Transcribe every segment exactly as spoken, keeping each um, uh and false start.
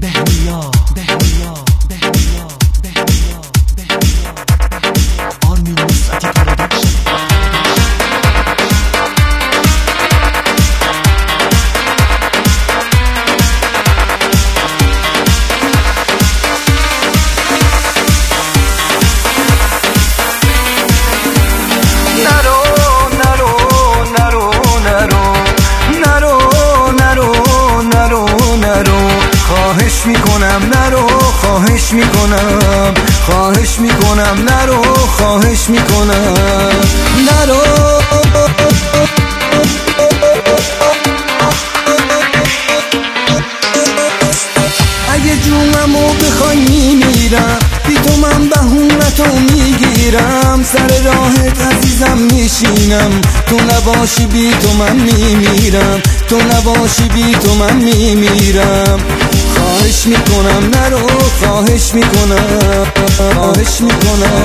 دهنیا دهنیا دهنیا دهنیا دهنیا آرمین نصرتی پروداکشن. خواهش میکنم نرو، خواهش میکنم، خواهش میکنم نرو، خواهش میکنم نرو. اگه جونمو بخوای میمیرم، بی تو من بهونتو میگیرم. سر راهت عزیزم میشینم، تو نباشی بی تو من میمیرم، تو نباشی بی تو من میمیرم. خواهش میکنم نرو، خواهش میکنم، خواهش میکنم.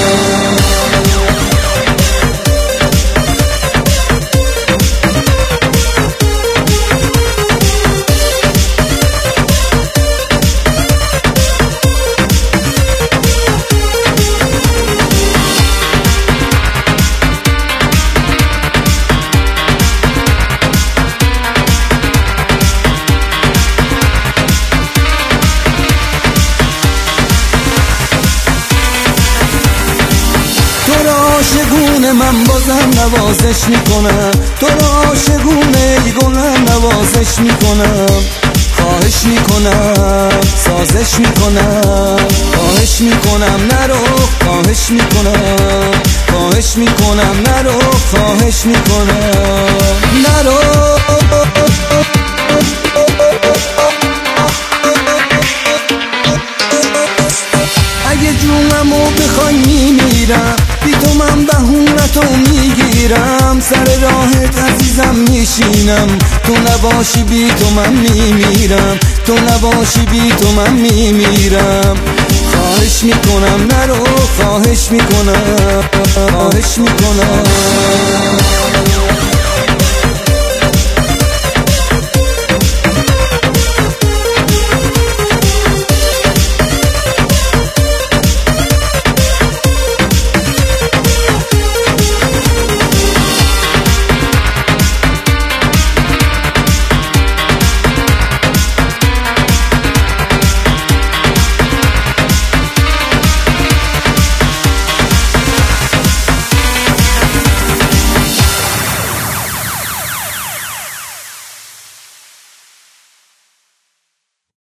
عاشقونه من بازم نوازش میکنم، تو را عاشقونه ای گلم نوازش میکنم. خواهش میکنم سازش میکنم، خواهش میکنم نرو، خواهش میکنم، خواهش میکنم نرو، خواهش میکنم نرو. اگه جونمو بخوای میمیرم، بی تو من بهونتو میگیرم. سر راهت عزیزم میشینم، تو نباشی بی تو من میمیرم، تو نباشی بی تو من میمیرم. خواهش میکنم نرو، خواهش میکنم، خواهش میکنم.